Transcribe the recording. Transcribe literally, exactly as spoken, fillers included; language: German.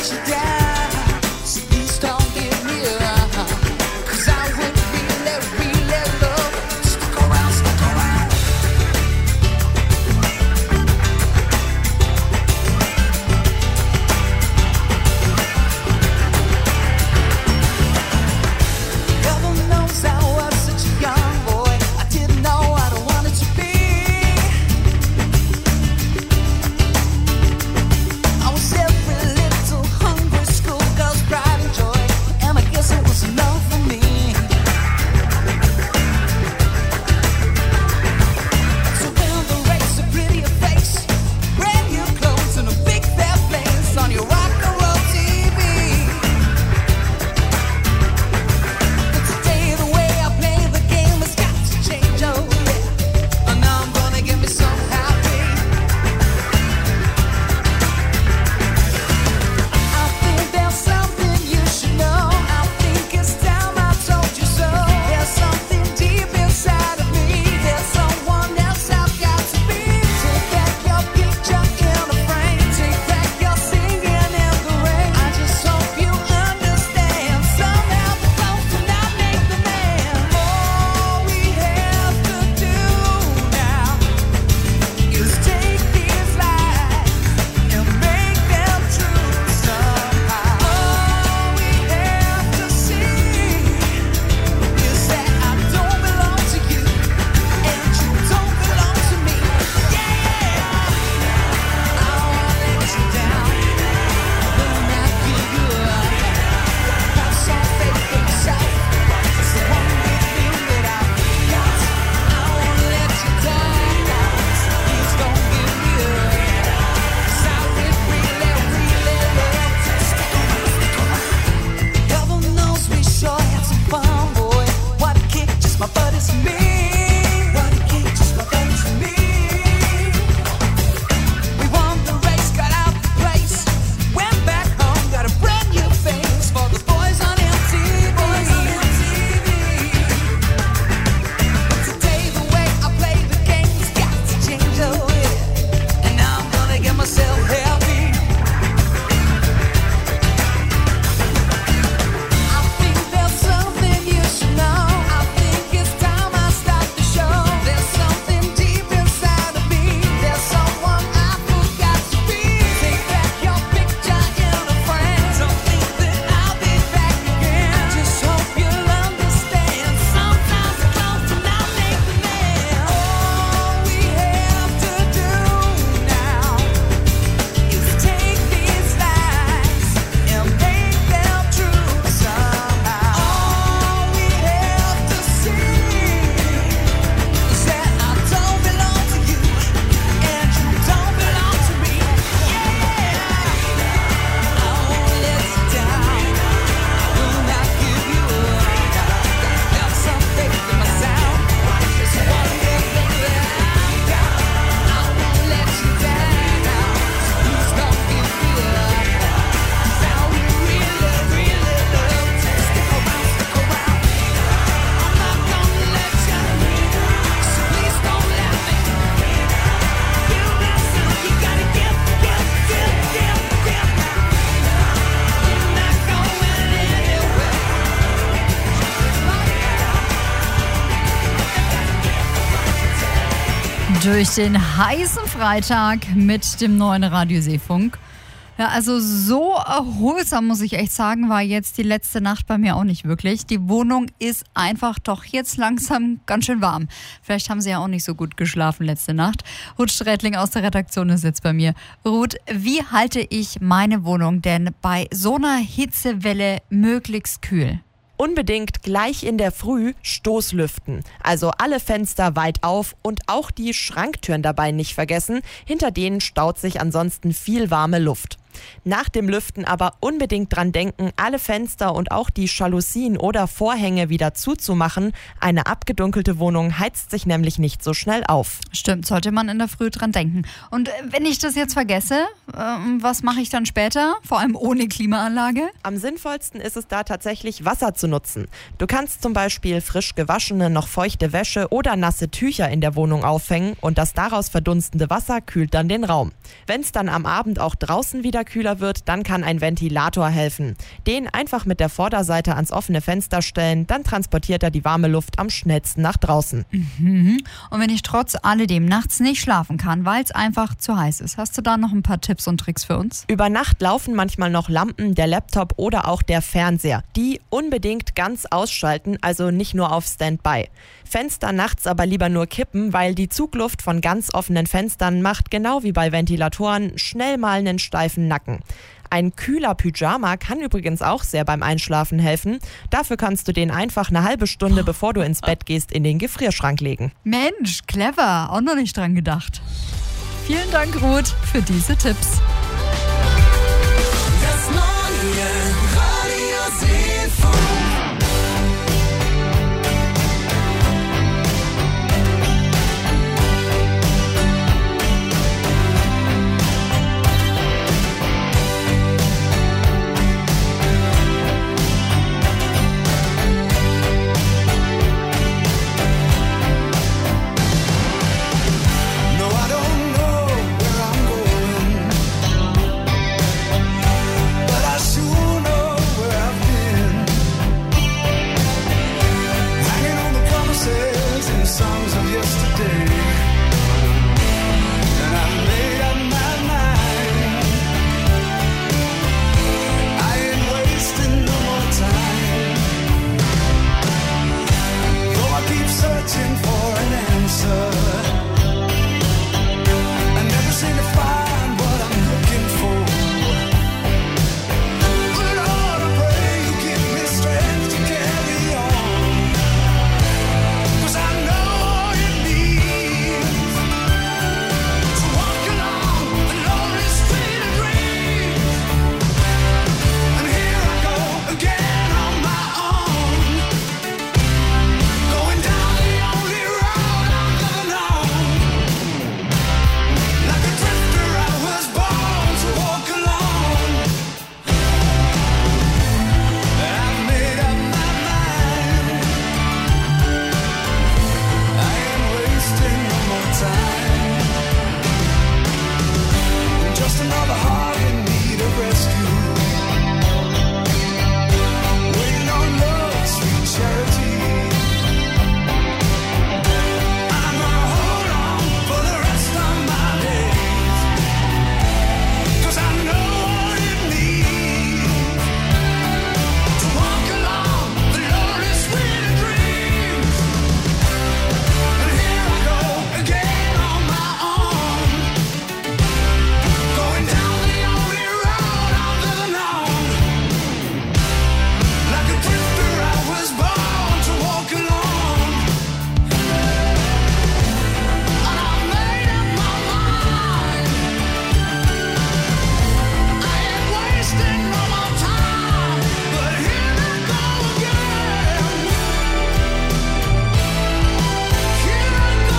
durch den heißen Freitag mit dem neuen Radioseefunk. Ja, also so erholsam, muss ich echt sagen, war jetzt die letzte Nacht bei mir auch nicht wirklich. Die Wohnung ist einfach doch jetzt langsam ganz schön warm. Vielleicht haben Sie ja auch nicht so gut geschlafen letzte Nacht. Ruth Strätling aus der Redaktion ist jetzt bei mir. Ruth, wie halte ich meine Wohnung denn bei so einer Hitzewelle möglichst kühl? Unbedingt gleich in der Früh Stoßlüften. Also alle Fenster weit auf und auch die Schranktüren dabei nicht vergessen. Hinter denen staut sich ansonsten viel warme Luft. Nach dem Lüften aber unbedingt dran denken, alle Fenster und auch die Jalousien oder Vorhänge wieder zuzumachen. Eine abgedunkelte Wohnung heizt sich nämlich nicht so schnell auf. Stimmt, sollte man in der Früh dran denken. Und wenn ich das jetzt vergesse, äh, was mache ich dann später? Vor allem ohne Klimaanlage? Am sinnvollsten ist es da tatsächlich, Wasser zu nutzen. Du kannst zum Beispiel frisch gewaschene, noch feuchte Wäsche oder nasse Tücher in der Wohnung aufhängen und das daraus verdunstende Wasser kühlt dann den Raum. Wenn es dann am Abend auch draußen wieder kühler kühler wird, dann kann ein Ventilator helfen. Den einfach mit der Vorderseite ans offene Fenster stellen, dann transportiert er die warme Luft am schnellsten nach draußen. Mhm. Und wenn ich trotz alledem nachts nicht schlafen kann, weil es einfach zu heiß ist, hast du da noch ein paar Tipps und Tricks für uns? Über Nacht laufen manchmal noch Lampen, der Laptop oder auch der Fernseher. Die unbedingt ganz ausschalten, also nicht nur auf Standby. Fenster nachts aber lieber nur kippen, weil die Zugluft von ganz offenen Fenstern macht, genau wie bei Ventilatoren, schnell mal einen steifen Nacken. Ein kühler Pyjama kann übrigens auch sehr beim Einschlafen helfen. Dafür kannst du den einfach eine halbe Stunde, bevor du ins Bett gehst, in den Gefrierschrank legen. Mensch, clever, auch noch nicht dran gedacht. Vielen Dank, Ruth, für diese Tipps.